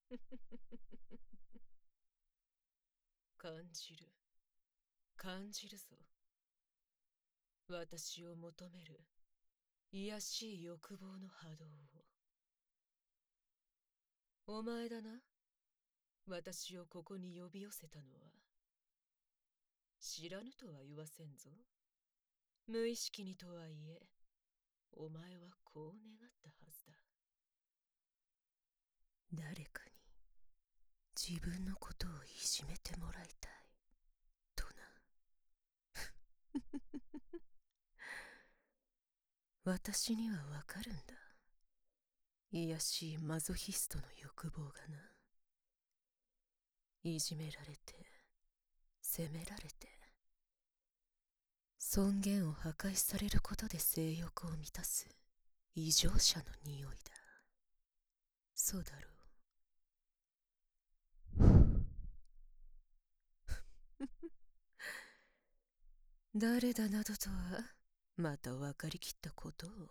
感じる。感じるぞ。私を求める卑しい欲望の波動を。お前だな。私をここに呼び寄せたのは。知らぬとは言わせんぞ。無意識にとはいえ、お前はこう願ったはずだ。誰かに自分のことをいじめてもらいたいとな。私にはわかるんだ。卑しいマゾヒストの欲望がな。いじめられて、責められて、尊厳を破壊されることで性欲を満たす異常者の匂いだ。そうだろう。誰だなどとはまた分かりきったことを。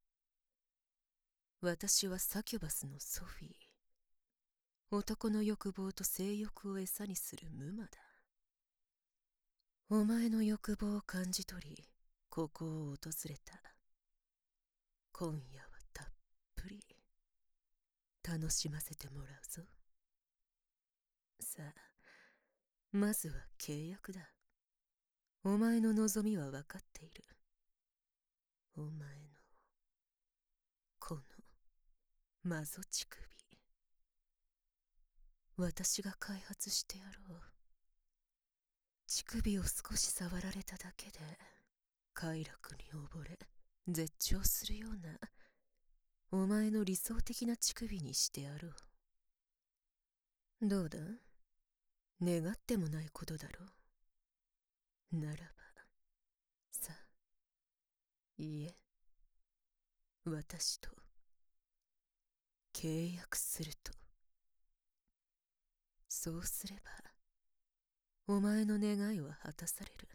私はサキュバスのソフィー。男の欲望と性欲を餌にするムマだ。お前の欲望を感じ取り、ここを訪れた。今夜はたっぷり楽しませてもらうぞ。さあ、まずは契約だ。お前の望みは分かっている。お前のこのマゾ乳首、私が開発してやろう。乳首を少し触られただけで快楽に溺れ絶頂するようなお前の理想的な乳首にしてやろう。どうだ？願ってもないことだろう。ならばさあ、いいえ、私と契約すると。そうすればお前の願いは果たされる。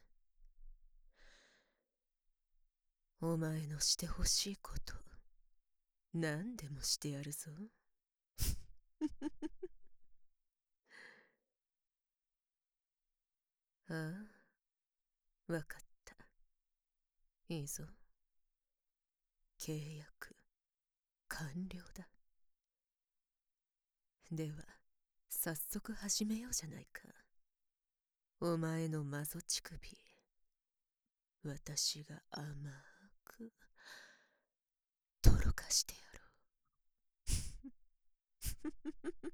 お前のしてほしいこと、何でもしてやるぞ。ああ、わかった。いいぞ。契約完了だ。では早速始めようじゃないか。お前のマゾ乳首、私が甘くとろかしてやろう。